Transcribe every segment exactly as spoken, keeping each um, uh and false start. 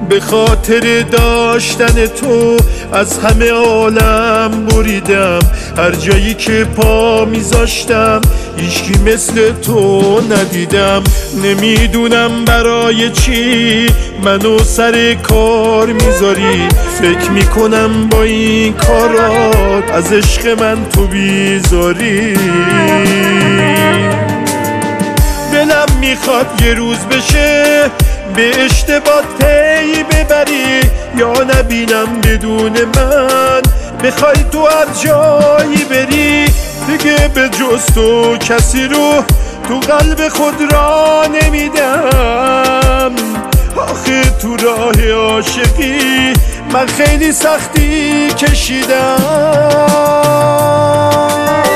به خاطر داشتن تو از همه عالم بریدم، هر جایی که پا میذاشتم هیچکی مثل تو ندیدم. نمیدونم برای چی منو سر کار میذاری، فکر میکنم با این کارات از عشق من تو بیزاری. دلم میخواد یه روز بشه به اشتباه پی ببری، یا نبینم بدون من بخوای تو هر جایی بری. دیگه به جز تو کسی رو تو قلب خود را نمیدم. آخه تو راه عاشقی من خیلی سختی کشیدم.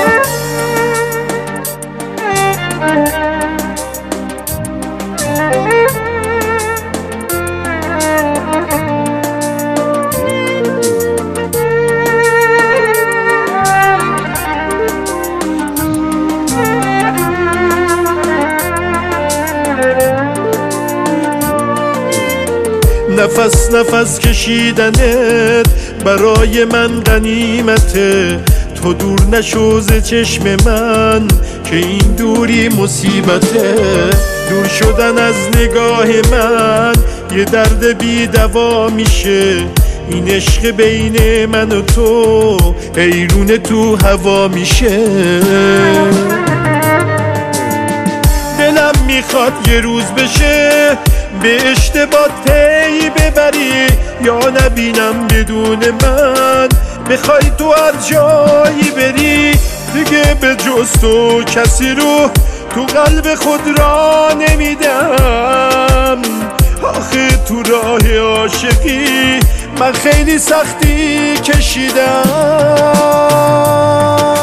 نفس نفس کشیدنت برای من غنیمته، تو دور نشو ز چشم من که این دوری مصیبته. دور شدن از نگاه من یه درد بی دوا میشه، این عشق بین من و تو حیرون تو هوا میشه. دلم میخواد یه روز بشه به اشتباه پی ببری، یا نبینم بدون من بخوای تو هر جایی بری. دیگه به جز تو کسی رو تو قلب خود را نمیدم. آخه تو راه عاشقی من خیلی سختی کشیدم.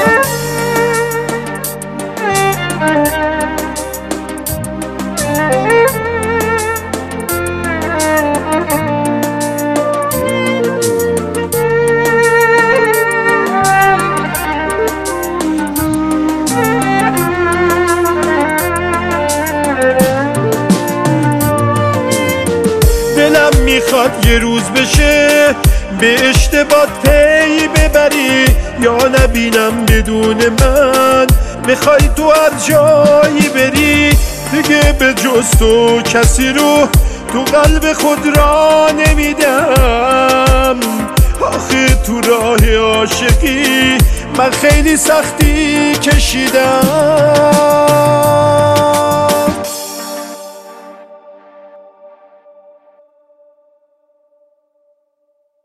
دلم میخواد یه روز بشه به اشتباه پی ببری، یا نبینم بدون من بخوای تو هر جایی بری. دیگه به جز تو کسی رو تو قلب خود را نمیدم. آخه تو راه عاشقی من خیلی سختی کشیدم.